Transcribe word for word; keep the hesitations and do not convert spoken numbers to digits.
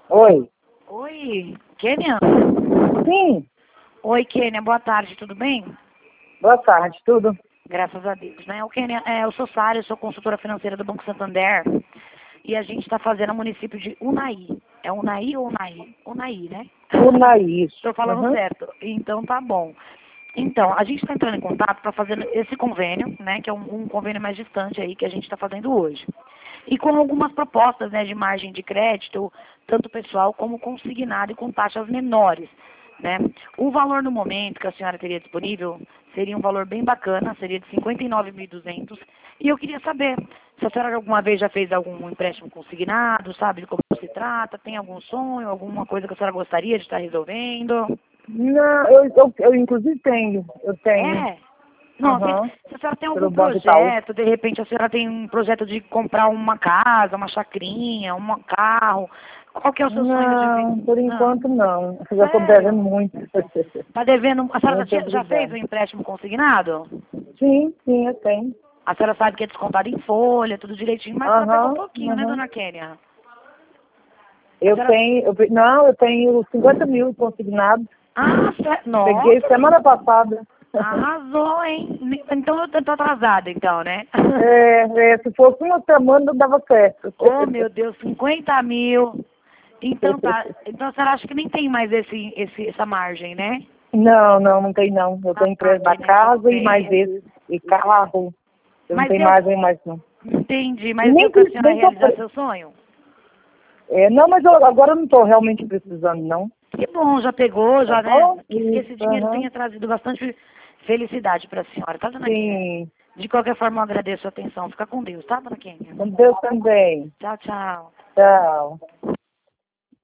Oi. Oi, Kênia? Sim. Oi, Kênia, boa tarde, tudo bem? Boa tarde, tudo? Graças a Deus, né? O Kênia, é, eu sou Sara, eu sou consultora financeira do Banco Santander e a gente está fazendo o município de Unai. É Unai ou Unai? Unai, né? Unai, isso. Estou falando Uhum. certo. Então tá bom. Então, a gente está entrando em contato para fazer esse convênio, né? Que é um, um convênio mais distante aí que a gente está fazendo hoje. E com algumas propostas, né, de margem de crédito, tanto pessoal como consignado e com taxas menores, né? O valor no momento que a senhora teria disponível seria um valor bem bacana, seria de cinquenta e nove mil e duzentos. E eu queria saber se a senhora alguma vez já fez algum empréstimo consignado, sabe de como se trata, tem algum sonho, alguma coisa que a senhora gostaria de estar resolvendo? Não, eu, eu, eu inclusive tenho. Eu tenho. É? Não, se, Aham. se a senhora tem Pelo algum Banco Itaú. projeto, de repente a senhora tem um projeto de comprar uma casa, uma chacrinha, um carro, qual que é o seu sonho de vida? Não, por Não. enquanto não. Eu já estou devendo Sério? muito. Tá devendo, a senhora já, Muito tinha- já fez obrigada. o empréstimo consignado? Sim, sim, eu tenho. A senhora sabe que é descontado em folha, tudo direitinho, mas a senhora pegou Aham, pouquinho, né, aham. dona Kênia? A Eu senhora... tenho, eu, pe- não, eu tenho cinquenta mil consignados. Ah, sé... Peguei nossa, semana passada. arrasou, hein? Então eu tô atrasada, então, né? É, é, se fosse uma semana, dava certo. Oh, meu Deus, cinquenta mil. Então tá. Então a senhora acha que nem tem mais esse, esse, essa margem, né? Não, não, não tem não. Eu tenho Ah, empresa da que nem que casa e mais pena. esse. E carro. Eu não Mas tenho deu. mais, nem mais não. Entendi, E mas nem, deu pra pre- senhora nem tô, realizar pre- seu sonho? é, não, mas eu, agora eu não estou realmente precisando, não. Que bom, já pegou, Tá já, né? bom? Que, que esse Isso, dinheiro aham. tenha trazido bastante felicidade pra senhora, tá, dona Kênia? Sim. De qualquer forma, eu agradeço a atenção. Fica com Deus, tá, dona Kênia? Com Deus também. Tchau, tchau. Tchau.